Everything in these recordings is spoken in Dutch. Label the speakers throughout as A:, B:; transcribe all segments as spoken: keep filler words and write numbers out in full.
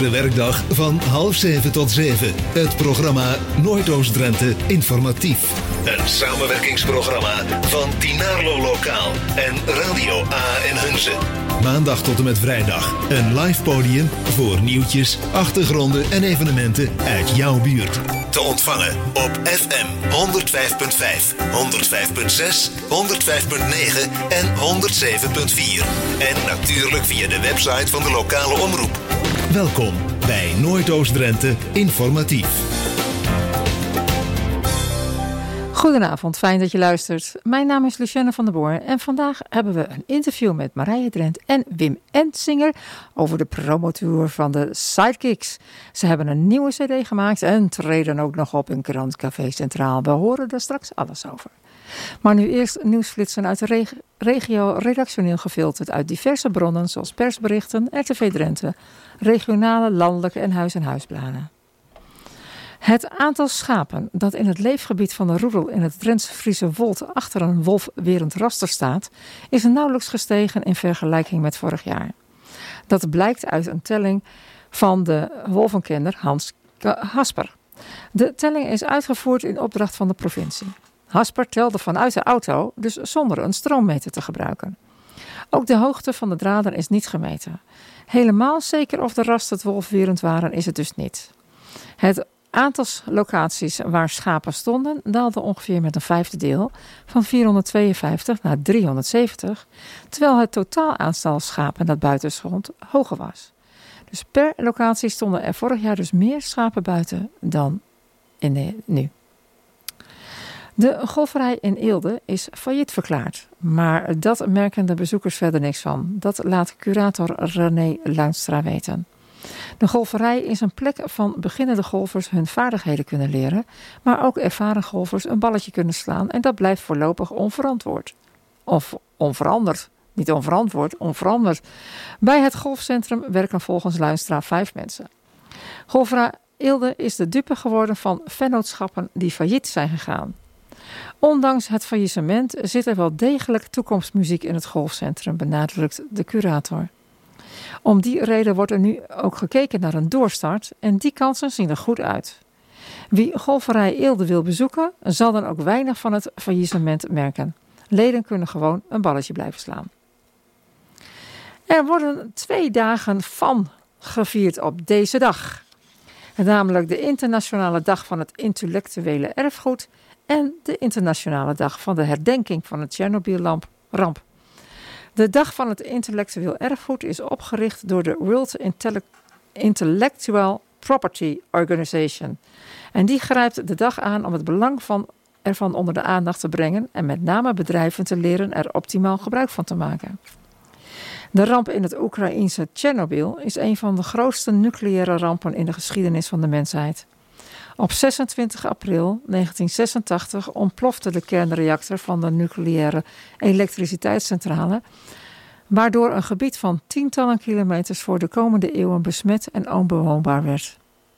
A: Iedere werkdag van half zeven tot zeven. Het programma Noordoost-Drenthe Informatief. Een samenwerkingsprogramma van Dinarlo Lokaal en Radio A en Hunze. Maandag tot en met vrijdag. Een live podium voor nieuwtjes, achtergronden en evenementen uit jouw buurt. Te ontvangen op F M honderd vijf komma vijf, honderd vijf komma zes, honderd vijf komma negen en honderd zeven komma vier. En natuurlijk via de website van de lokale omroep. Welkom bij Noordoost-Drenthe Informatief.
B: Goedenavond, fijn dat je luistert. Mijn naam is Lucienne van der Boer en vandaag hebben we een interview met Marije Drent en Wim Entsinger over de promotour van de Sidekicks. Ze hebben een nieuwe cd gemaakt en treden ook nog op in Grand Café Centraal. We horen er straks alles over. Maar nu eerst nieuwsflitsen uit de reg- regio, redactioneel gefilterd uit diverse bronnen zoals persberichten, R T V Drenthe, regionale, landelijke en huis-en-huisbladen. Het aantal schapen dat in het leefgebied van de roedel in het Drentse Friese Wold achter een wolfwerend raster staat, is nauwelijks gestegen in vergelijking met vorig jaar. Dat blijkt uit een telling van de wolvenkenner Hans Hasper. De telling is uitgevoerd in opdracht van de provincie. Hasper telde vanuit de auto, dus zonder een stroommeter te gebruiken. Ook de hoogte van de draden is niet gemeten. Helemaal zeker of de rasten wolfwerend waren is het dus niet. Het aantal locaties waar schapen stonden daalde ongeveer met een vijfde deel, van vierhonderdtweeënvijftig naar driehonderdzeventig, terwijl het totaal aantal schapen dat buiten stond hoger was. Dus per locatie stonden er vorig jaar dus meer schapen buiten dan in de, nu. De golferij in Eelde is failliet verklaard, maar dat merken de bezoekers verder niks van. Dat laat curator René Luinstra weten. De golferij is een plek van beginnende golfers hun vaardigheden kunnen leren, maar ook ervaren golfers een balletje kunnen slaan en dat blijft voorlopig onverantwoord. Of onveranderd. Niet onverantwoord, onveranderd. Bij het golfcentrum werken volgens Luinstra vijf mensen. Golferij Eelde is de dupe geworden van vennootschappen die failliet zijn gegaan. Ondanks het faillissement zit er wel degelijk toekomstmuziek in het golfcentrum, benadrukt de curator. Om die reden wordt er nu ook gekeken naar een doorstart en die kansen zien er goed uit. Wie golferij Eelde wil bezoeken, zal dan ook weinig van het faillissement merken. Leden kunnen gewoon een balletje blijven slaan. Er worden twee dagen van gevierd op deze dag. Namelijk de Internationale Dag van het Intellectuele Erfgoed en de Internationale Dag van de Herdenking van de Tsjernobyl-ramp. De Dag van het Intellectueel Erfgoed is opgericht door de World Intellectual Property Organization. En die grijpt de dag aan om het belang van ervan onder de aandacht te brengen en met name bedrijven te leren er optimaal gebruik van te maken. De ramp in het Oekraïense Tsjernobyl is een van de grootste nucleaire rampen in de geschiedenis van de mensheid. Op zesentwintig april negentien zesentachtig ontplofte de kernreactor van de nucleaire elektriciteitscentrale, waardoor een gebied van tientallen kilometers voor de komende eeuwen besmet en onbewoonbaar werd.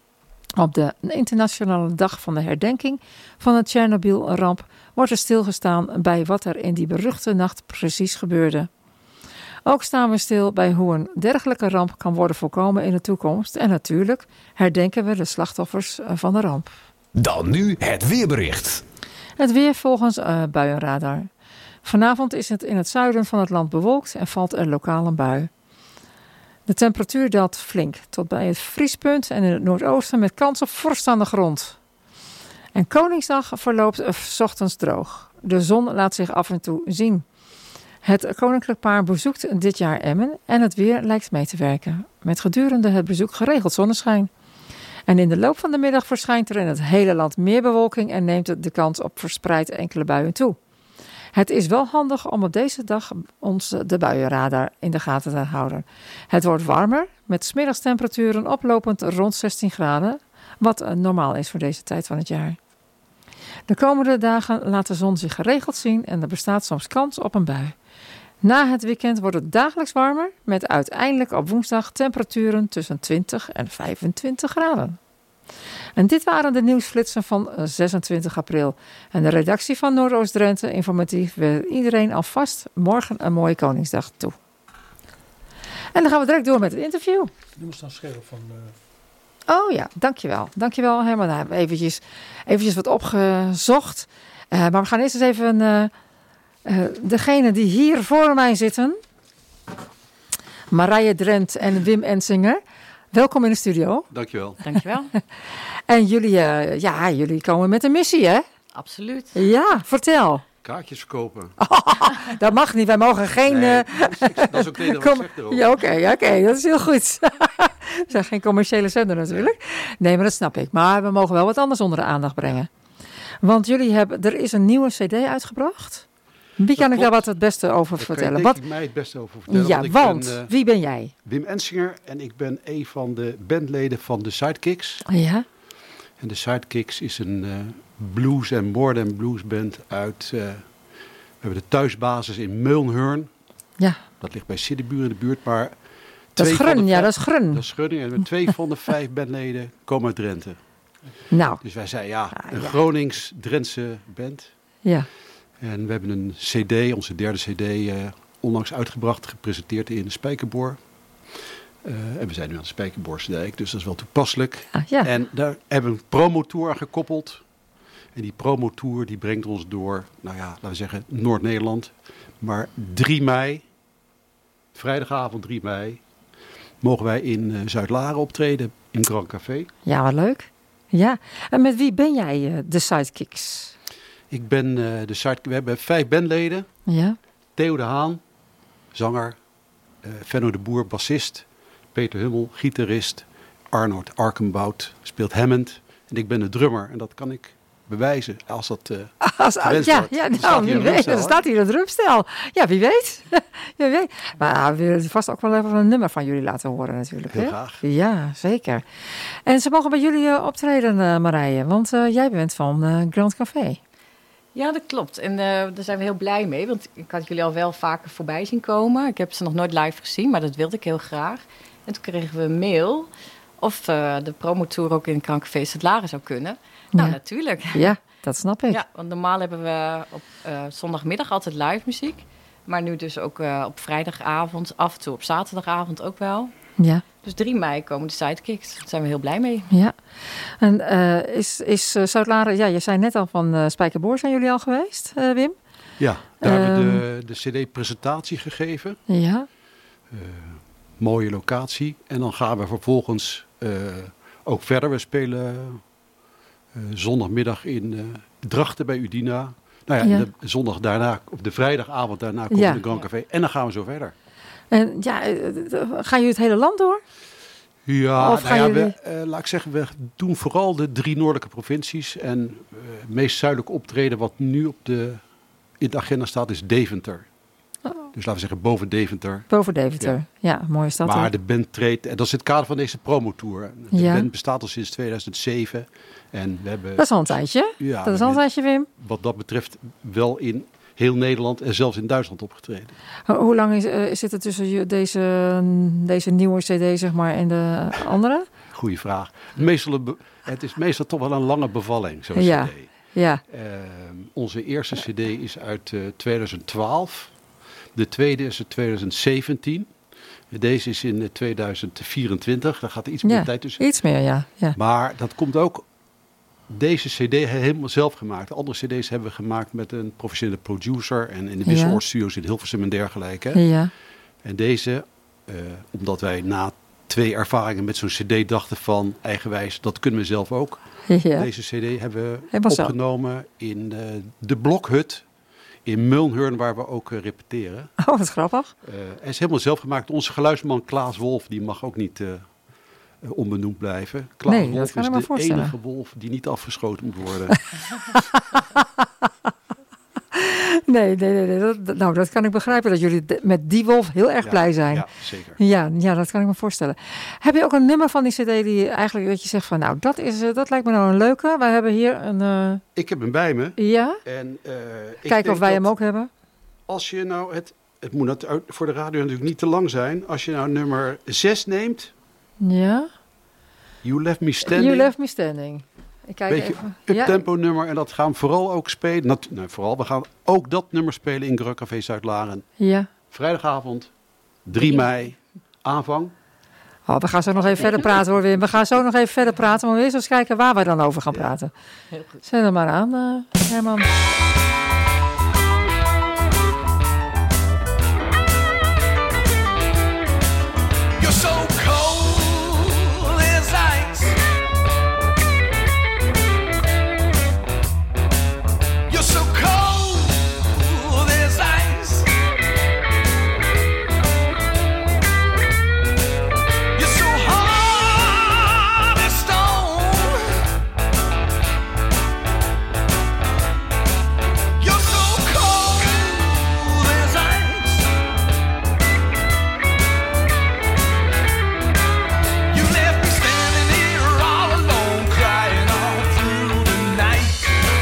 B: Op de internationale dag van de herdenking van de Tsjernobyl-ramp wordt er stilgestaan bij wat er in die beruchte nacht precies gebeurde. Ook staan we stil bij hoe een dergelijke ramp kan worden voorkomen in de toekomst. En natuurlijk herdenken we de slachtoffers van de ramp.
C: Dan nu het weerbericht.
B: Het weer volgens uh, buienradar. Vanavond is het in het zuiden van het land bewolkt en valt er lokaal een bui. De temperatuur daalt flink tot bij het vriespunt en in het noordoosten met kans op vorst aan de grond. En Koningsdag verloopt uh, 's ochtends droog. De zon laat zich af en toe zien. Het koninklijk paar bezoekt dit jaar Emmen en het weer lijkt mee te werken. Met gedurende het bezoek geregeld zonneschijn. En in de loop van de middag verschijnt er in het hele land meer bewolking en neemt de kans op verspreid enkele buien toe. Het is wel handig om op deze dag ons de buienradar in de gaten te houden. Het wordt warmer met 's middags temperaturen oplopend rond zestien graden, wat normaal is voor deze tijd van het jaar. De komende dagen laat de zon zich geregeld zien en er bestaat soms kans op een bui. Na het weekend wordt het dagelijks warmer, met uiteindelijk op woensdag temperaturen tussen twintig en vijfentwintig graden. En dit waren de nieuwsflitsen van zesentwintig april. En de redactie van Noordoost-Drenthe Informatief wil iedereen alvast morgen een mooie Koningsdag toe. En dan gaan we direct door met het interview.
D: Je moest dan schelen van... Uh...
B: Oh ja, dankjewel. Dankjewel Herman. Nou, hebben we eventjes, eventjes wat opgezocht. Uh, maar we gaan eerst eens even... Uh, uh, degene die hier voor mij zitten... Marije Drent en Wim Ensinger. Welkom in de studio.
E: Dankjewel.
F: Dankjewel.
B: En jullie, uh, ja, jullie komen met een missie, hè?
F: Absoluut.
B: Ja, vertel.
E: Kaartjes verkopen.
B: Oh, dat mag niet. Wij mogen geen...
E: Nee,
B: uh,
E: dat, is, dat is ook het enige wat ik zeg erover.
B: Ja, oké, okay, okay, dat is heel goed. We zijn geen commerciële zender natuurlijk. Nee. nee, maar dat snap ik. Maar we mogen wel wat anders onder de aandacht brengen. Want jullie hebben... Er is een nieuwe cd uitgebracht. Wie dat kan klopt. Ik daar wat het beste over
E: daar
B: vertellen?
E: Daar kan ik mij het beste over vertellen.
B: Ja,
E: want, ik
B: want
E: ben, uh,
B: wie ben jij?
E: Wim Ensinger en ik ben een van de bandleden van de Sidekicks.
B: Ja.
E: En de Sidekicks is een uh, blues en more than blues band uit... Uh, we hebben de thuisbasis in Meulnheurn.
B: Ja.
E: Dat ligt bij Siddebuur in de buurt, maar...
B: Dat is Grun, ja, dat is Grun.
E: Dat is Grun. En twee van de vijf bandleden komen uit Drenthe.
B: Nou.
E: Dus wij zeiden, ja,
B: ah,
E: een
B: ja.
E: Gronings-Drentse band.
B: Ja.
E: En we hebben een cd, onze derde cd, uh, onlangs uitgebracht, gepresenteerd in de Spijkerboor. Uh, en we zijn nu aan de Spijkerboorsdijk, dus dat is wel toepasselijk.
B: Ah, ja.
E: En daar hebben we een promotour aan gekoppeld. En die promotour die brengt ons door, nou ja, laten we zeggen Noord-Nederland. Maar drie mei, vrijdagavond drie mei, mogen wij in uh, Zuid-Laren optreden in Grand Café.
B: Ja, wat leuk. Ja. En met wie ben jij uh, de Sidekicks?
E: Ik ben uh, de side, we hebben vijf bandleden.
B: Ja.
E: Theo de Haan, zanger. Uh, Venno de Boer, bassist. Peter Hummel, gitarist. Arnold Arkenbout speelt Hammond. En ik ben de drummer. En dat kan ik bewijzen als dat uh,
B: als,
E: gewenst
B: ja,
E: wordt.
B: ja,
E: Dan
B: nou, wie weet. Er staat hier een drumstel. Ja, wie weet. ja, wie weet. Maar we willen vast ook wel even een nummer van jullie laten horen natuurlijk.
E: Heel
B: hè?
E: graag.
B: Ja, zeker. En ze mogen bij jullie uh, optreden, uh, Marije. Want uh, jij bent van uh, Grand Café.
F: Ja, dat klopt. En uh, daar zijn we heel blij mee. Want ik had jullie al wel vaker voorbij zien komen. Ik heb ze nog nooit live gezien, maar dat wilde ik heel graag. En toen kregen we een mail of uh, de promotour ook in Grand Café Zuid-Laren zou kunnen. Nou,
B: ja.
F: natuurlijk.
B: Ja, dat snap ik.
F: Ja, want normaal hebben we op uh, zondagmiddag altijd live muziek. Maar nu dus ook uh, op vrijdagavond, af en toe op zaterdagavond ook wel.
B: Ja.
F: Dus drie mei komen de Sidekicks. Daar zijn we heel blij mee.
B: Ja. En uh, is, is uh, Zuid-Laren... Ja, je zei net al van uh, Spijkerboor. Zijn jullie al geweest, uh, Wim?
E: Ja, daar
B: um,
E: hebben we de, de cd-presentatie gegeven.
B: Ja.
E: Uh, mooie locatie. En dan gaan we vervolgens uh, ook verder. We spelen uh, zondagmiddag in uh, Drachten bij Udina. Nou ja,
B: ja.
E: de zondag daarna, of de vrijdagavond daarna komen
B: ja.
E: we in de Grand Café. En dan gaan we zo verder.
B: En ja, gaan jullie het hele land door?
E: Ja,
B: of
E: nou ja
B: jullie...
E: we, uh, laat ik zeggen, we doen vooral de drie noordelijke provincies. En uh, het meest zuidelijk optreden wat nu op de, in de agenda staat is Deventer. Oh. Dus laten we zeggen boven Deventer.
B: Boven Deventer, ja, ja mooie stad.
E: Maar
B: ook.
E: de band treedt, en dat is het kader van deze promotour. De
B: ja.
E: band bestaat al sinds tweeduizend zeven. En we hebben,
B: dat is al een tijdje.
E: Ja,
B: dat is al een tijdje, Wim.
E: Wat dat betreft wel in heel Nederland en zelfs in Duitsland opgetreden.
B: Hoe lang is, uh, zit er tussen deze, deze nieuwe cd zeg maar, en de andere?
E: Goeie vraag. Meestal, het is meestal toch wel een lange bevalling, zo'n
B: ja.
E: cd.
B: Ja.
E: Uh, onze eerste cd is uit uh, tweeduizend twaalf. De tweede is uit tweeduizend zeventien. Deze is in tweeduizend vierentwintig. Daar gaat er iets meer
B: ja,
E: tijd tussen.
B: Iets meer, ja. ja.
E: Maar dat komt ook... Deze cd helemaal zelf gemaakt. De andere cd's hebben we gemaakt met een professionele producer. En in de Wisseloord ja. Studios in Hilversum en dergelijke.
B: Ja.
E: En deze, uh, omdat wij na twee ervaringen met zo'n cd dachten van eigenwijs, dat kunnen we zelf ook.
B: Ja.
E: Deze cd hebben we
B: helemaal
E: opgenomen zo. in uh, de Blokhut in Meulnheurn, waar we ook uh, repeteren.
B: Oh, wat grappig.
E: Uh, hij is helemaal zelf gemaakt. Onze geluidsman Klaas Wolf, die mag ook niet... Uh, Uh, onbenoemd blijven. Klaas
B: nee,
E: Wolf
B: dat
E: is
B: me
E: de
B: voorstellen.
E: enige wolf die niet afgeschoten moet worden.
B: nee, nee, nee. nee. Dat, nou, dat kan ik begrijpen. Dat jullie de, met die wolf heel erg
E: ja,
B: blij zijn.
E: Ja, zeker.
B: Ja, ja, dat kan ik me voorstellen. Heb je ook een nummer van die cd die eigenlijk dat je zegt van... Nou, dat, is, uh, dat lijkt me nou een leuke. Wij hebben hier een... Uh...
E: Ik heb hem bij me.
B: Ja?
E: En, uh,
B: Kijken of wij hem ook hebben.
E: Als je nou... Het, het moet het voor de radio natuurlijk niet te lang zijn. Als je nou nummer zes neemt...
B: Ja.
E: You Left Me Standing.
B: You Left Me Standing. Ik kijk
E: Beetje
B: even.
E: up-tempo ja. nummer. En dat gaan we vooral ook spelen. Nou, nou, vooral, we gaan ook dat nummer spelen in Grand Café Zuid-Laren.
B: Ja.
E: Vrijdagavond, drie mei, aanvang.
B: Oh, we gaan zo nog even verder praten hoor, Wim. We gaan zo nog even verder praten, maar we eerst eens kijken waar we dan over gaan praten.
F: Heel goed.
B: Zet hem maar aan, uh, Herman.
D: You're so cold as ice. You're so cold as ice. You're so hard as stone. You're so cold as ice. You left me standing here all alone, crying all through the night.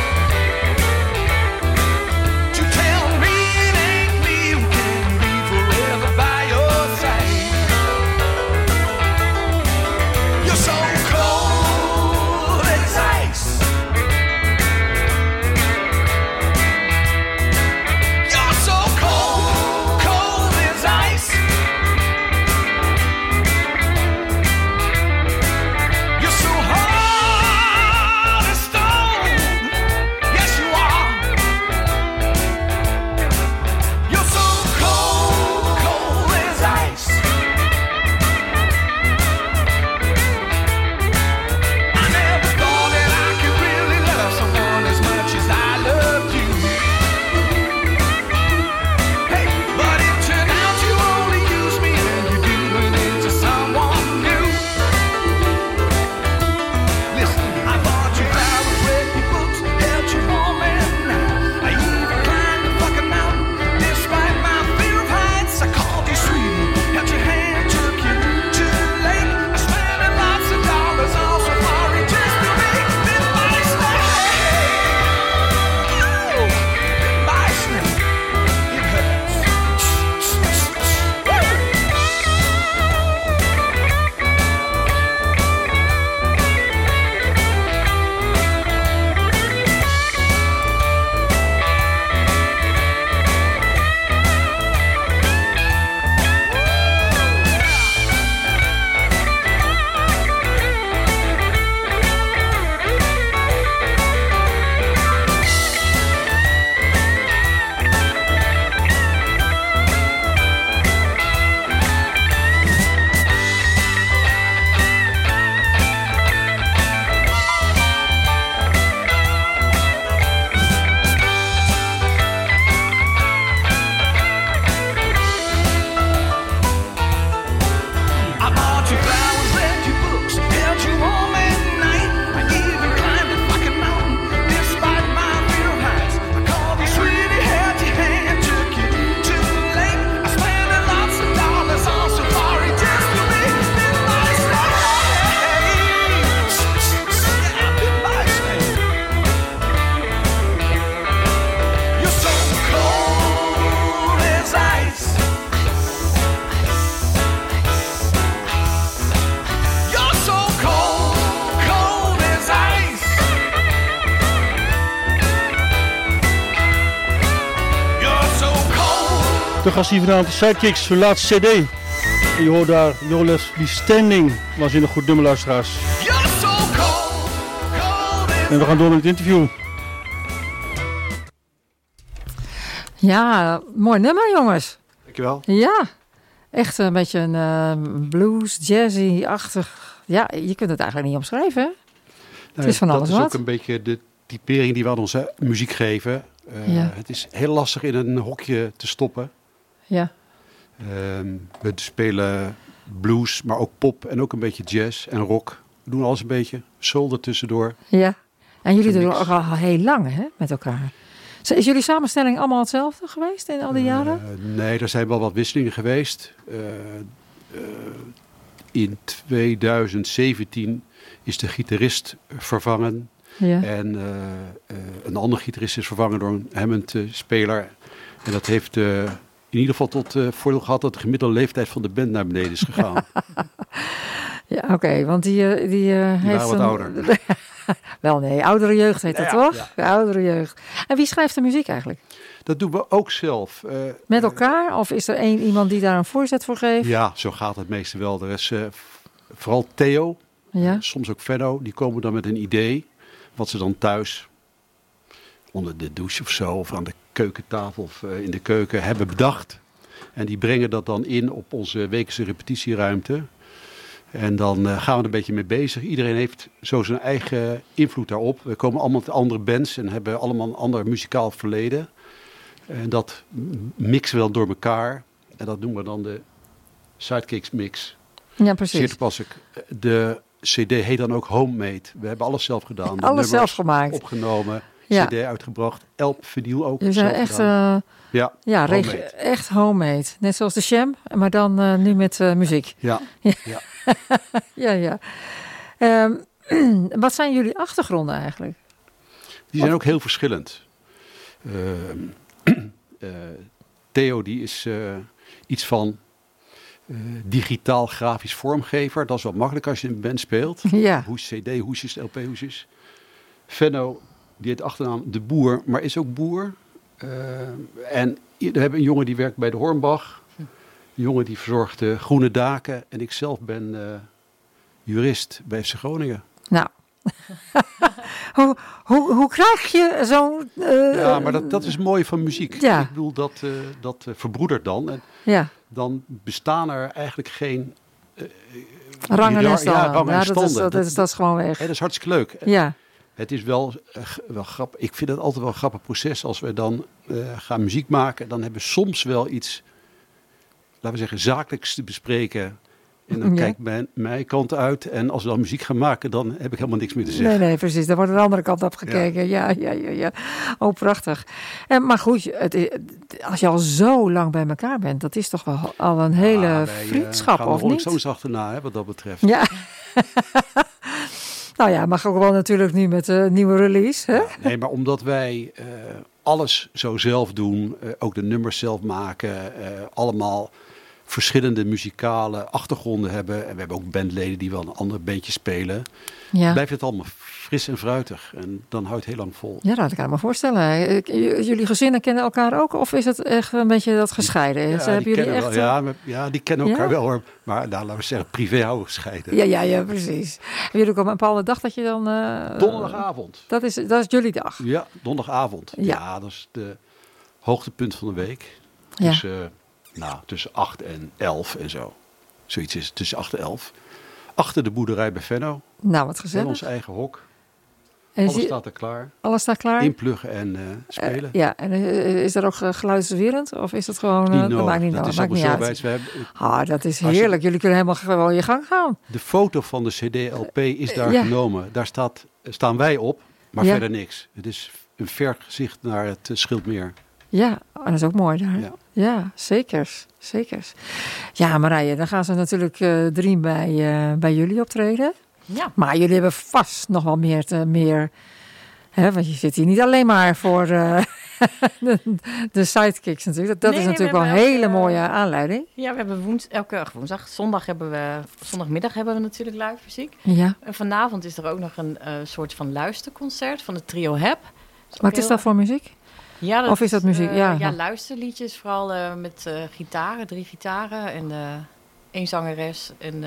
D: To tell me it ain't me who can be forever by your side. You're so cold as ice. You're so cold, cold as ice. You're so hard as stone. Yes, you are. You're so cold, cold as ice. I never thought that I could really love someone as much as I loved you. Hey, but it turned out you only use me and you're doing it to someone new. Listen, I bought you flowers, read your books, held you warm at night. I even climbed the fucking mountain, despite my fear of heights. I called you sweetie, held your hand, took you to the lake. I spent lots of dollars, all so far it just to make this my snake. My snake, it hurts. Woo! I bought you flowers, read your books, held you warm at night. I even climbed a fucking mountain, despite my fear of heights. I called you sweetie, held your hand, took you to the lake. I spent lots of dollars on safari just to make this my snake. Yeah, this my snake. You're so cold as ice. You're so cold, cold as ice. You're so cold.
G: De gast hier vanavond, de Sidekicks, hun laatste cd. En je hoort daar You'll Left Me Standing. Was in een goed nummer, luisteraars.
D: You're so cold, cold as
G: En we gaan door met het interview.
B: Ja, mooi nummer jongens.
E: Dankjewel.
B: Ja, echt een beetje een uh, blues, jazzy-achtig. Ja, je kunt het eigenlijk niet omschrijven, hè?
E: Nou,
B: is van
E: dat
B: alles
E: is
B: wat.
E: ook een beetje de typering die we aan onze muziek geven. Uh,
B: Ja.
E: Het is heel lastig in een hokje te stoppen.
B: Ja,
E: Ehm, we spelen blues, maar ook pop en ook een beetje jazz en rock. We doen alles een beetje. Soul ertussendoor.
B: ja. En jullie
E: Zo'n
B: doen
E: mix.
B: ook al heel lang, hè, met elkaar. Is jullie samenstelling allemaal hetzelfde geweest in al die jaren?
E: Uh, nee, er zijn wel wat wisselingen geweest. Uh, uh, in twintig zeventien is de gitarist vervangen.
B: Ja.
E: En uh, uh, een andere gitarist is vervangen door een Hammond-speler. En dat heeft uh, in ieder geval tot uh, voordeel gehad dat de gemiddelde leeftijd van de band naar beneden is gegaan.
B: Ja, oké, want die, uh, die, uh,
E: Die
B: heeft
E: waren wat
B: een...
E: ouder.
B: Wel nee, oudere jeugd heet dat
E: Ja,
B: toch? Oudere jeugd. En wie schrijft de muziek eigenlijk?
E: Dat doen we ook zelf. Uh,
B: Met elkaar? Of is er één iemand die daar een voorzet voor geeft?
E: Ja, zo gaat het meestal wel. Er is uh, vooral Theo,
B: Ja.
E: soms ook Venno. Die komen dan met een idee. Wat ze dan thuis onder de douche of zo. Of aan de keukentafel of uh, in de keuken hebben bedacht. En die brengen dat dan in op onze wekelijkse repetitieruimte. En dan uh, gaan we er een beetje mee bezig. Iedereen heeft zo zijn eigen invloed daarop. We komen allemaal uit andere bands en hebben allemaal een ander muzikaal verleden. En dat mixen we dan door elkaar. En dat noemen we dan de Sidekicks mix.
B: Ja,
E: Zeer
B: precies.
E: toepasselijk. De cd heet dan ook Homemade. We hebben alles zelf gedaan. De
B: Alles
E: nummers
B: zelf gemaakt.
E: Opgenomen,
B: Ja.
E: cd uitgebracht. Elp, vinyl ook
B: Je zijn
E: zelf
B: echt,
E: gedaan.
B: uh,
E: Ja,
B: ja, reg-
E: homemade.
B: echt homemade. Net zoals de Sham, maar dan uh, nu met uh, muziek.
E: Ja,
B: Ja, ja. Ehm, wat zijn jullie achtergronden eigenlijk?
E: die zijn ook heel verschillend. Uh, uh, Theo die is uh, iets van uh, digitaal grafisch vormgever. Dat is wel makkelijk als je in een band speelt.
B: Ja.
E: Hoes, cd-hoesjes, L P-hoesjes. Venno, die heeft achternaam De Boer, maar is ook boer. Uh, en we hebben een jongen die werkt bij de Hornbach. Een jongen die verzorgt de groene daken. En ik zelf ben uh, jurist bij F C Groningen.
B: Nou. hoe, hoe, hoe krijg je zo'n... Uh,
E: Ja, maar dat, dat is mooi van muziek.
B: Ja.
E: Ik bedoel, dat, uh, dat uh, verbroedert dan. En
B: Ja,
E: dan bestaan er eigenlijk geen... Uh,
B: rangen en
E: ja,
B: standen.
E: ja, rangen en
B: Ja, dat, is,
E: standen.
B: dat, is, dat is gewoon weg.
E: Hè, dat is hartstikke leuk.
B: Ja,
E: Het is wel, uh, wel grappig. Ik vind het altijd wel een grappig proces. Als we dan uh, gaan muziek maken, dan hebben we soms wel iets, laten we zeggen, zakelijks te bespreken. En dan
B: Ja.
E: kijkt mijn, mijn kant uit. En als we dan muziek gaan maken, dan heb ik helemaal niks meer te zeggen.
B: nee, nee, precies. Daar wordt de andere kant op gekeken. Ja, ja, ja, ja. Oh, prachtig. En, maar goed, het, is- als je al zo lang bij elkaar bent, dat is toch wel al een hele
E: Ja, wij, uh,
B: vriendschap,
E: gaan de
B: of
E: Rolling
B: niet?
E: Stones achterna, hè, wat dat betreft.
B: Ja. Nou ja, mag ook wel natuurlijk nu met een nieuwe release. Hè?
E: Ja, nee, maar omdat wij uh, alles zo zelf doen, uh, ook de nummers zelf maken, uh, allemaal verschillende muzikale achtergronden hebben. En we hebben ook bandleden die wel een ander bandje spelen.
B: Ja.
E: Blijft het allemaal fris en fruitig. En dan houdt het heel lang vol.
B: Ja, dat kan ik me voorstellen. Ik- j- Jullie gezinnen kennen elkaar ook? Of is het echt een beetje dat gescheiden?
E: Ja,
B: Ze
E: die
B: hebben jullie
E: kennen
B: echt...
E: wel, ja, maar- ja, die kennen elkaar
B: Ja?
E: wel hoor. Maar nou, laten we zeggen, privé houden gescheiden.
B: Ja, ja, ja, precies. Hebben jullie ook op een bepaalde dag dat je dan... eh,
E: Donderdagavond.
B: Dat is, dat is jullie dag.
E: Ja, donderdagavond.
B: Ja.
E: Ja. dat is de hoogtepunt van de week.
B: Ja.
E: Tussen, nou, tussen acht en elf en zo. Zoiets is het, tussen acht en elf. Achter de boerderij bij Venno.
B: Nou, wat
E: In
B: gezellig.
E: ons eigen hok.
B: En
E: Alles
B: zie-
E: staat er klaar.
B: alles staat klaar?
E: Inpluggen en uh, spelen.
B: Eh, ja, en eh, is er ook uh, geluidswerend? Of is het gewoon...
E: Niet
B: eh, dat
E: nodig.
B: maakt niet,
E: dat
B: nodig,
E: is
B: maakt niet
E: allemaal zo
B: uit.
E: wijs. We hebben,
B: Ah, dat is
E: Als je-
B: heerlijk. Jullie kunnen helemaal gewoon je gang gaan.
E: de foto van de C D-L P is daar
B: Ja.
E: genomen. Daar staat, staan wij op, maar
B: Ja.
E: verder niks. Het is een vergezicht naar het uh, Schildmeer.
B: Ja, en dat is ook mooi daar. Ja,
E: Ja.
B: zekers. Zekers. Ja, Marije, dan gaan ze natuurlijk uh, drie bij, uh, bij jullie optreden.
F: Ja.
B: Maar jullie hebben vast nog wel meer... Te, meer hè, want je zit hier niet alleen maar voor uh, de, de sidekicks natuurlijk. Dat, dat
F: Nee,
B: is
F: nee,
B: natuurlijk
F: we
B: wel een
F: hebben
B: hele
F: elke-
B: mooie aanleiding.
F: Ja, we hebben woens, elke ach, woensdag, zondag hebben we, zondagmiddag hebben we natuurlijk live muziek.
B: Ja.
F: En vanavond is er ook nog een uh, soort van luisterconcert van het trio Heb.
B: Wat is dat voor muziek?
F: Ja,
B: Of is dat muziek?
F: uh,
B: Ja.
F: ja, luisterliedjes, vooral uh, met uh, gitaren, drie gitaren en uh, één zangeres en uh,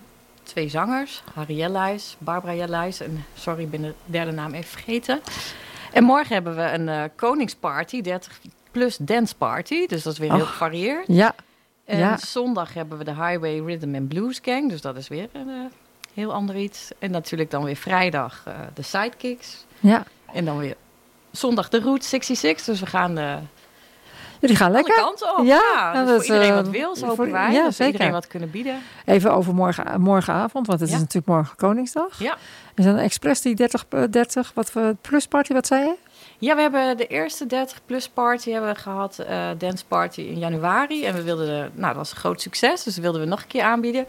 F: twee zangers. Harry Jellijs, Barbara Jellijs en sorry, ik ben de derde naam even vergeten. En morgen hebben we een uh, koningsparty, dertig plus dance party, dus dat is weer heel
B: Och.
F: gevarieerd.
B: Ja.
F: En
B: Ja.
F: zondag hebben we de Highway Rhythm and Blues Gang, dus dat is weer een uh, heel ander iets. En natuurlijk dan weer vrijdag uh, de Sidekicks.
B: Ja.
F: En dan weer zondag de Route zesenzestig, dus we gaan uh,
B: Jullie gaan
F: alle
B: lekker.
F: kanten op.
B: Ja,
F: Ja,
B: nou,
F: dus
B: dat
F: voor
B: is,
F: iedereen
B: uh,
F: wat wil, zo
B: voor-
F: hopen wij.
B: ja,
F: dat we
B: zeker.
F: iedereen wat kunnen bieden.
B: Even over morgen, morgenavond, want het is
F: Ja.
B: natuurlijk morgen Koningsdag.
F: Ja.
B: Is dan expres die dertig, uh, dertig wat voor plusparty, wat zei je?
F: Ja, we hebben de eerste dertig plus party hebben we gehad, uh, dance party in januari. En we wilden, de, nou dat was een groot succes, dus dat wilden we nog een keer aanbieden.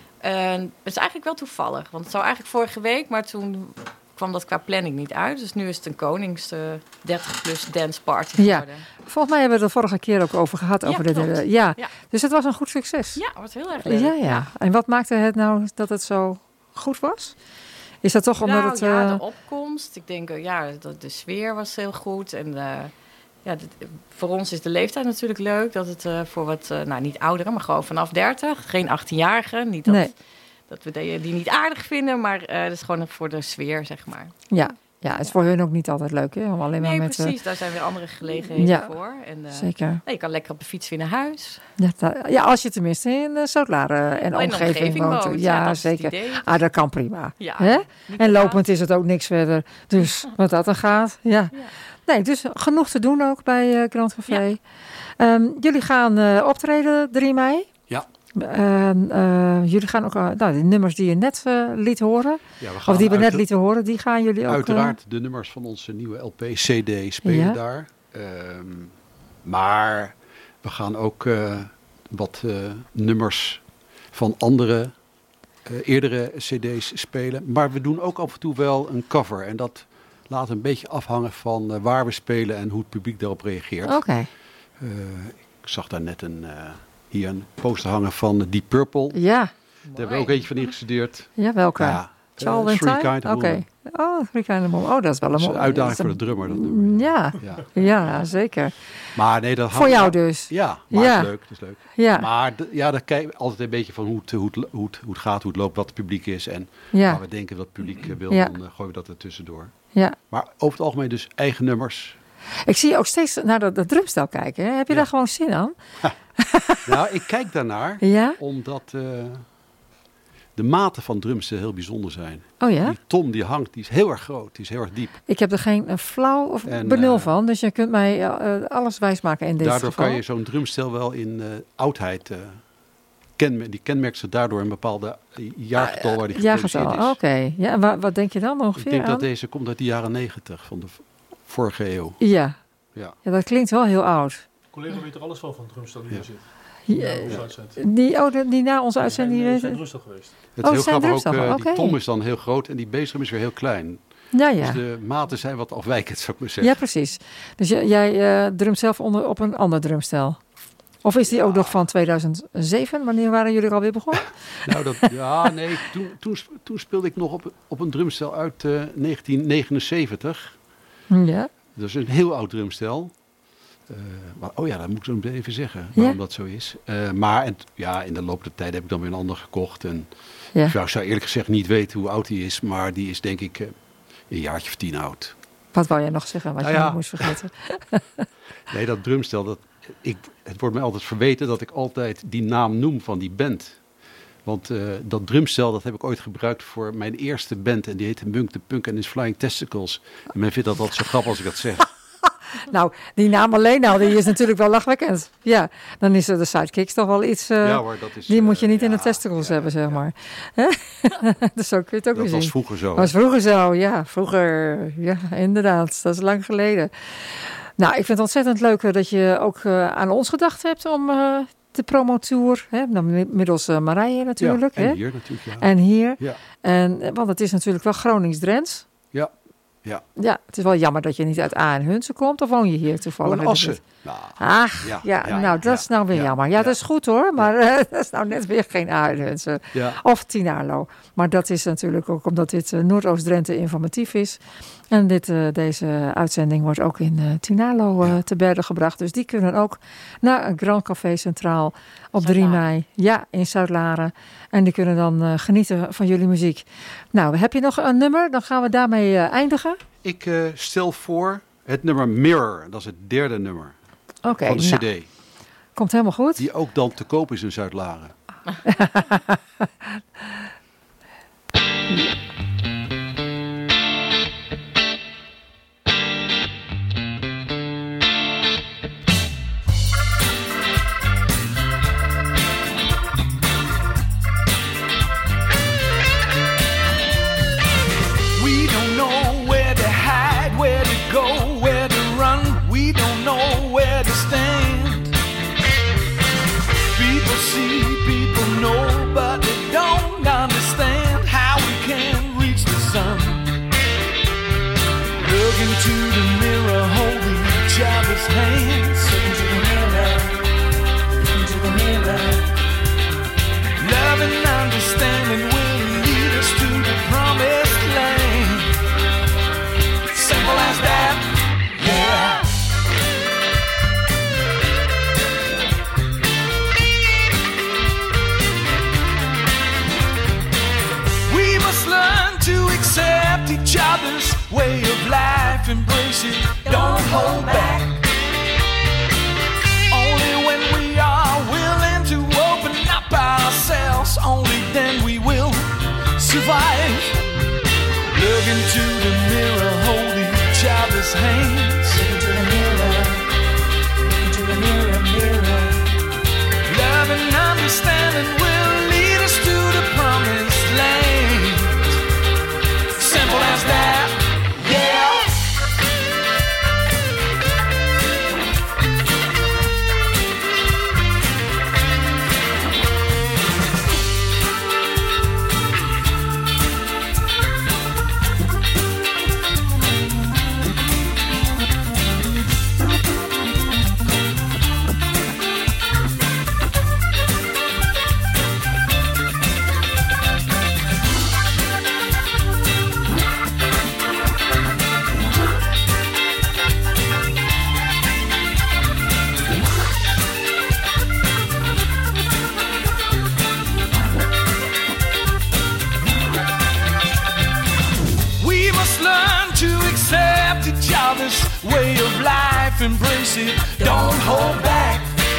F: En het is eigenlijk wel toevallig, want het zou eigenlijk vorige week, maar toen kwam dat qua planning niet uit. Dus nu is het een Konings uh, dertig plus dance party
B: Ja.
F: geworden.
B: Volgens mij hebben we het de vorige keer ook over gehad.
F: Ja,
B: over de,
F: klopt.
B: de- ja.
F: Ja.
B: Dus het was een goed succes.
F: Ja, wordt heel erg leuk.
B: ja, ja. En wat maakte het nou dat het zo goed was? Is dat toch omdat
F: Nou,
B: het...
F: ja,
B: eh,
F: de opkomst. Ik denk, uh, ja, de, de sfeer was heel goed. En uh, ja, dit, voor ons is de leeftijd natuurlijk leuk. Dat het uh, voor wat, uh, nou niet ouderen, maar gewoon vanaf dertig. Geen achttienjarigen. Niet dat,
B: Nee.
F: dat we die, die niet aardig vinden, maar uh, dat is gewoon voor de sfeer, zeg maar.
B: ja, ja, het is voor hun ook niet altijd leuk, hè? Om alleen maar
F: Nee,
B: met... eh,
F: precies. Daar zijn weer andere gelegenheden
B: Ja,
F: voor. En, uh,
B: zeker.
F: nee, je kan lekker op de fiets weer naar huis.
B: Ja, da- ja, als je tenminste in uh, Zuid-Laren en
F: Oh, in de
B: omgeving,
F: omgeving
B: woont.
F: woont.
B: Ja,
F: Ja, dat is het
B: zeker.
F: idee.
B: Ah, dat kan prima.
F: Ja,
B: Hè?
F: niet
B: En
F: te
B: lopend is het ook niks verder. Dus wat dat dan gaat, ja.
F: Ja.
B: Nee, dus genoeg te doen ook bij uh, Grand Café. Ehm, jullie gaan uh, optreden drie mei.
E: Ja.
B: En, uh, jullie gaan ook, uh, nou, die nummers die je net uh, liet horen,
E: Ja, we gaan
B: of die we net
E: uit-
B: lieten horen, die gaan jullie ook... uh,
E: Uiteraard de nummers van onze nieuwe L P C D spelen
B: Ja.
E: daar. Ehm, maar we gaan ook uh, wat uh, nummers van andere uh, eerdere C D's spelen. Maar we doen ook af en toe wel een cover. En dat laat een beetje afhangen van uh, waar we spelen en hoe het publiek daarop reageert.
B: Oké,
E: Uh, ik zag daar net een, uh, hier een poster hangen van uh, Deep Purple. Daar
B: ja.
E: hebben we ook eentje van ingestudeerd.
B: Ja, welke?
E: Ja,
B: Child
E: uh,
B: in
E: Three
B: Time?
E: Kind of
B: Oké.
E: Woman.
B: Oh, Three Kind of Woman. Oh, dat is wel een
E: Dat is een
B: mooie...
E: uitdaging
B: dat
E: voor
B: is
E: de drummer. Dat
B: een-
E: nummer.
B: Ja,
E: Ja.
B: ja, zeker.
E: Maar nee, dat
B: Voor jou dus.
E: Ja, maar
B: Ja.
E: het is leuk. Het is leuk.
B: Ja,
E: Maar d- ja, daar kijk altijd een beetje van hoe het, hoe, het, hoe, het, hoe het gaat, hoe het loopt, wat het publiek is. En
B: ja,
E: waar we denken wat het publiek eh, wil,
B: Ja.
E: dan uh, gooien we dat er tussendoor.
B: ja.
E: Maar over het algemeen dus eigen nummers.
B: Ik zie je ook steeds naar dat, dat drumstel kijken. Hè? Heb je
E: Ja.
B: daar gewoon zin aan?
E: Nou, ik kijk daarnaar
B: Ja?
E: omdat uh, de maten van drumstel heel bijzonder zijn.
B: Oh ja?
E: Die tom die hangt, die is heel erg groot, die is heel erg diep.
B: Ik heb er geen uh, flauw of
E: En,
B: benul
E: eh,
B: van. Dus je kunt mij uh, alles wijsmaken in dit
E: Daardoor
B: geval.
E: kan je zo'n drumstel wel in uh, oudheid... Uh, kenmer- die kenmerkt ze daardoor een bepaalde jaargetal waar die
B: Ja,
E: geproduceerd
B: getal.
E: is.
B: Oké. Ja, en wa- wat denk je dan
E: Ik
B: ongeveer
E: denk
B: aan?
E: dat deze komt uit de jaren negentig van de v- vorige eeuw.
B: Ja.
E: Ja.
B: Ja, dat klinkt wel heel oud.
H: Collega weet er alles van van het drumstel die
E: Ja.
H: hier zit.
B: Ja,
H: Ja, onze uitzending.
B: die, oh, de- die na onze uitzending...
H: zijn,
B: die
H: eh, zijn
B: weten-
H: drumstel geweest.
E: Het
B: Oh,
E: is heel
B: zijn
E: grappig ook,
B: drumstel,
E: uh,
B: oké.
E: die tom is dan heel groot en die bassdrum is weer heel klein.
B: Ja, ja.
E: Dus de maten zijn wat afwijkend, zou ik maar
B: Ja,
E: zeggen.
B: precies. Dus j- jij uh, drumt zelf onder, op een ander drumstel? Of is die
E: Ja.
B: ook nog van tweeduizend zeven? Wanneer waren jullie er alweer begonnen?
E: Nou, dat, ja, nee, toen, toen, sp- toen speelde ik nog op, op een drumstel uit uh, negentien negenenzeventig.
B: Ja.
E: Dat is een heel oud drumstel. Uh, maar, oh ja, dat moet ik zo even zeggen, waarom
B: Ja.
E: dat zo is. Uh, maar en, ja, in de loop der tijd heb ik dan weer een ander gekocht. En
B: Ja.
E: ik zou eerlijk gezegd niet weten hoe oud die is, maar die is denk ik uh, een jaartje of tien oud.
B: Wat wou jij nog zeggen, wat
E: Nou
B: je
E: ja.
B: niet moest vergeten?
E: Nee, dat drumstel, dat, ik, het wordt mij altijd verweten dat ik altijd die naam noem van die band. Want uh, dat drumstel, dat heb ik ooit gebruikt voor mijn eerste band. En die heette Munk the Punk and His Flying Testicles. En men vindt dat altijd zo grappig als ik dat zeg.
B: Nou, die naam alleen al, die is natuurlijk wel lachwekkend. Ja, dan is er de Sidekicks toch wel iets... uh,
E: ja hoor, dat is...
B: die moet je
E: uh,
B: niet in
E: ja,
B: de testicles
E: ja,
B: hebben, zeg
E: ja.
B: maar. Hè? Dus zo kun je het ook
E: Dat
B: weer
E: was
B: zien.
E: vroeger zo.
B: was vroeger zo, ja. Vroeger, ja, inderdaad. Dat is lang geleden. Nou, ik vind het ontzettend leuk uh, dat je ook uh, aan ons gedacht hebt om uh, de promotour, hè, nou, middels uh, Marije natuurlijk.
E: Ja, en
B: hè?
E: hier natuurlijk, ja.
B: En hier.
E: Ja,
B: En, uh, want het is natuurlijk wel Gronings-Drents.
E: ja, ja.
B: Ja, het is wel jammer dat je niet uit A en Hunsen komt. Of woon je hier toevallig?
E: Gewoon
B: in de
E: Assen.
B: buurt?
E: Nou,
B: Ach, ja,
E: Ja, ja,
B: nou, dat
E: ja,
B: is nou weer
E: ja,
B: jammer. Ja,
E: ja.
B: dat is goed hoor, maar uh, dat is nou net weer geen A en Hunsen.
E: ja.
B: Of Tinarlo. Maar dat is natuurlijk ook omdat dit uh, Noordoost-Drenthe informatief is. En dit, uh, deze uitzending wordt ook in uh, Tinarlo uh, te berde gebracht. Dus die kunnen ook naar een Grand Café Centraal op drie mei. Ja, in Zuid-Laren. En die kunnen dan uh, genieten van jullie muziek. Nou, heb je nog een nummer? Dan gaan we daarmee uh, eindigen.
E: Ik uh, stel voor het nummer Mirror. Dat is het derde nummer
B: Oké, okay,
E: van de
B: nou,
E: cd.
B: komt helemaal goed.
E: Die ook dan te koop is in Zuid-Laren.
D: We don't know where to hide, where to go, where to run. We don't know where to stand. People see, people know, but they don't understand how we can reach the sun. Look into the mirror, holding each other's hands. Look into the mirror, into the mirror. Love and understanding will lead us to the promised land. embrace it, don't hold back. Only when we are willing to open up ourselves, only then we will survive. Look into the mirror, hold each other's hands. Look into the mirror, look into the mirror, mirror. Love and understanding will lead us to the promised land. Simple as that, yeah. Way of life, embrace it, don't hold back.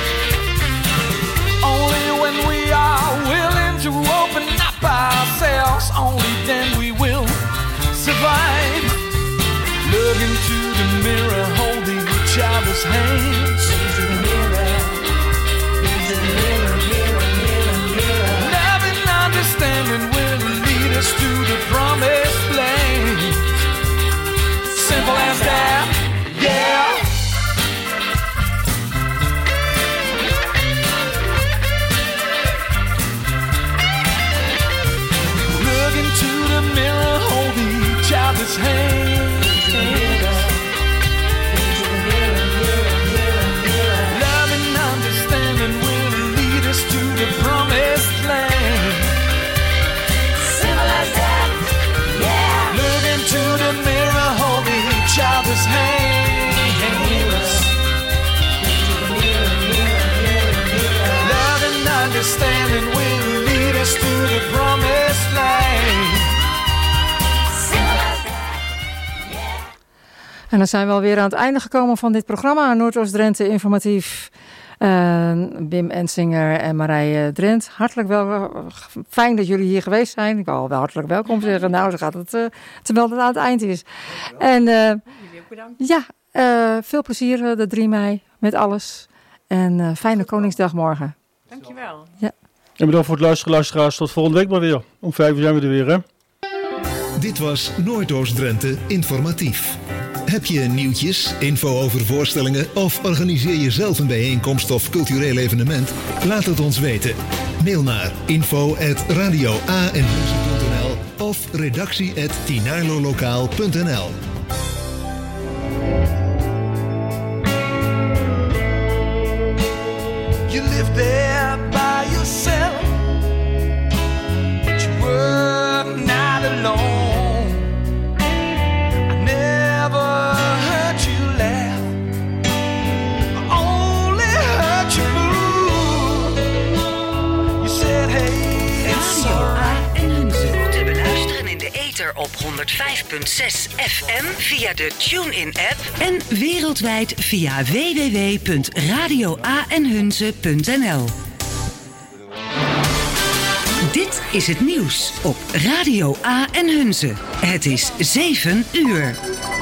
D: Only when we are willing to open up ourselves, only then we will survive. Look into the mirror, holding each other's hands. Look into the mirror, into the mirror, mirror, mirror, mirror. Love and understanding will lead us to the promised land. Simple as that. Yeah. Look into the mirror, hold each other's hands. Love and understanding will lead us to the promised land. Simple as that. Yeah. Look into the mirror, hold each other's hands. Understanding will lead us to the promised land.
B: En dan zijn we alweer aan het einde gekomen van dit programma. Noordoost-Drenthe Informatief. Uh, Wim Ensinger en Marije Drent. Hartelijk welkom. Fijn dat jullie hier geweest zijn. Ik wil al wel hartelijk welkom zeggen. Nou, zo gaat het uh, terwijl het aan het eind is. En uh, jullie ook bedankt. Ja, uh, veel plezier uh, de drie mei met alles. En uh, fijne Koningsdag morgen.
F: Dankjewel.
B: Ja.
G: En bedankt voor het luisteren, luisteraars. Tot volgende week maar weer. Om vijf uur zijn we er weer, hè?
A: Dit was Noordoost-Drenthe Informatief. Heb je nieuwtjes, info over voorstellingen of organiseer je zelf een bijeenkomst of cultureel evenement? Laat het ons weten. Mail naar info at radio a n hunze punt n l of redactie at tinarlolokaal punt n l.
D: You live there by yourself, but you were not alone. I never heard you laugh, I only heard you move. You said, hey, it's alright.
I: Radio A en Hunze te beluisteren in de ether op honderdvijf komma zes F M via de TuneIn-app en wereldwijd via w w w punt radio a en hunze punt n l. Dit is het nieuws op Radio A en Hunze. Het is zeven uur.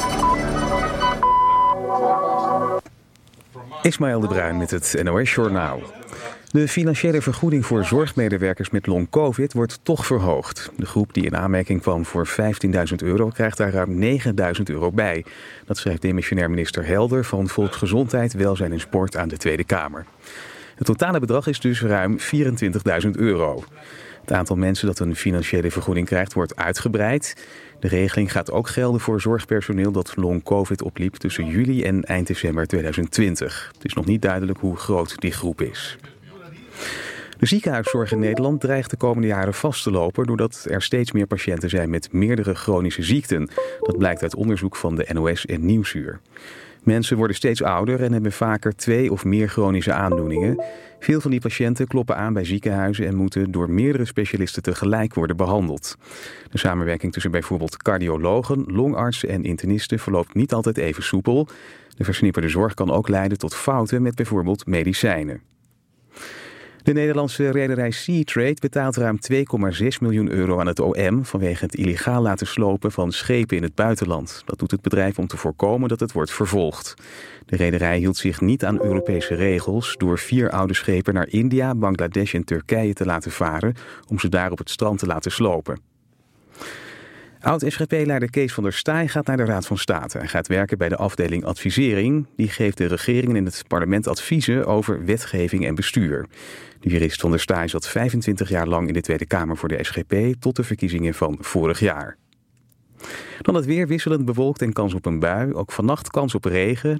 J: Ismaël de Bruin met het N O S-journaal. De financiële vergoeding voor zorgmedewerkers met long-covid wordt toch verhoogd. De groep die in aanmerking kwam voor vijftienduizend euro krijgt daar ruim negenduizend euro bij. Dat schrijft demissionair minister Helder van Volksgezondheid, Welzijn en Sport aan de Tweede Kamer. Het totale bedrag is dus ruim vierentwintigduizend euro. Het aantal mensen dat een financiële vergoeding krijgt wordt uitgebreid. De regeling gaat ook gelden voor zorgpersoneel dat long-covid opliep tussen juli en eind december tweeduizend twintig. Het is nog niet duidelijk hoe groot die groep is. De ziekenhuiszorg in Nederland dreigt de komende jaren vast te lopen doordat er steeds meer patiënten zijn met meerdere chronische ziekten. Dat blijkt uit onderzoek van de N O S en Nieuwsuur. Mensen worden steeds ouder en hebben vaker twee of meer chronische aandoeningen. Veel van die patiënten kloppen aan bij ziekenhuizen en moeten door meerdere specialisten tegelijk worden behandeld. De samenwerking tussen bijvoorbeeld cardiologen, longartsen en internisten verloopt niet altijd even soepel. De versnipperde zorg kan ook leiden tot fouten met bijvoorbeeld medicijnen. De Nederlandse rederij Seatrade betaalt ruim twee komma zes miljoen euro aan het O M vanwege het illegaal laten slopen van schepen in het buitenland. Dat doet het bedrijf om te voorkomen dat het wordt vervolgd. De rederij hield zich niet aan Europese regels door vier oude schepen naar India, Bangladesh en Turkije te laten varen om ze daar op het strand te laten slopen. Oud-S G P-leider Kees van der Staaij gaat naar de Raad van State. Hij gaat werken bij de afdeling advisering. Die geeft de regeringen in het parlement adviezen over wetgeving en bestuur. De jurist van der Staaij zat vijfentwintig jaar lang in de Tweede Kamer voor de S G P tot de verkiezingen van vorig jaar. Dan het weer wisselend bewolkt en kans op een bui. Ook vannacht kans op regen.